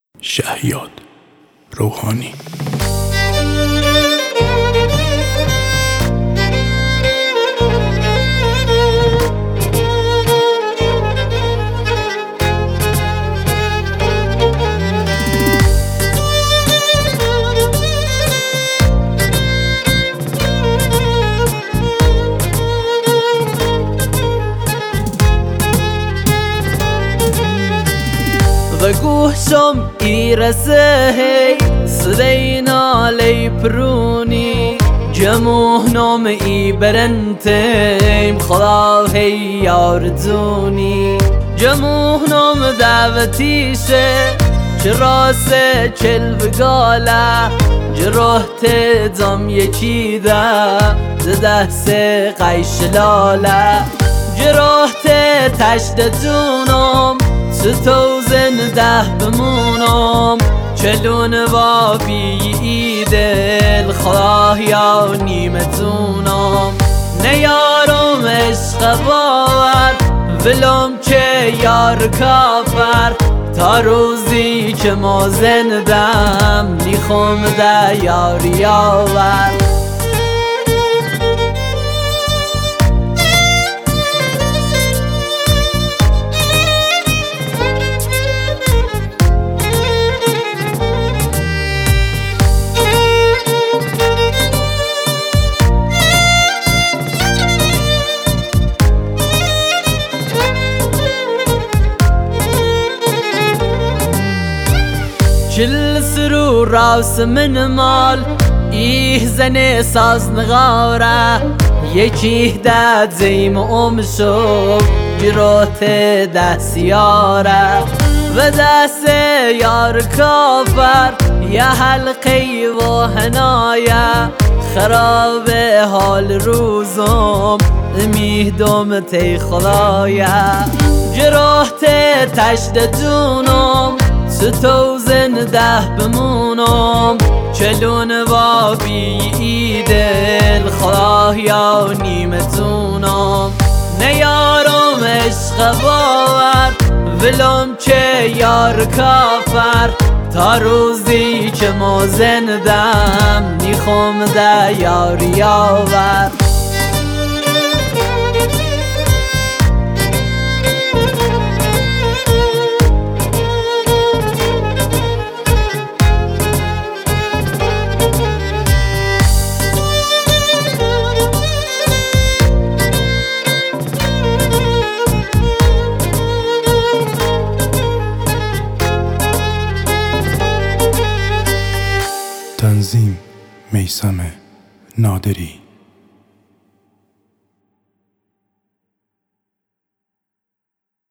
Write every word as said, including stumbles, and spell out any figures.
شهیاد روحانی. و گوشم ایرسه هی سدینا لی پرونی جموه نام ای برنتیم خدا هی یاردونی جموه نام دعوتیشه چه راسه چل بگاله جروه تدام یکی ده زده سه قیش لاله جروه تشت دونم ستوزن ده بمونم چلون وابی ایدل خدا یا نیمتونم نیارم عشق باور ولم چه یار کافر تا روزی که ما زندم نیخم ده یاری آور چل سرو راس من مال ایه زنه ساز نغاره یکی داد زیم ام شو جروت ده سیاره و دست یار کافر یا حلقی و هنایه خراب حال روزم میدم تی خدایه جروت تشت دونم ستوزن ده بمونم چلون وابی ایدل خدا یا نیمتونم نیارم عشق باور ولم چه یار کافر تا روزی که ما زندم نیخم ده یاری آور تنظیم میثم نادری.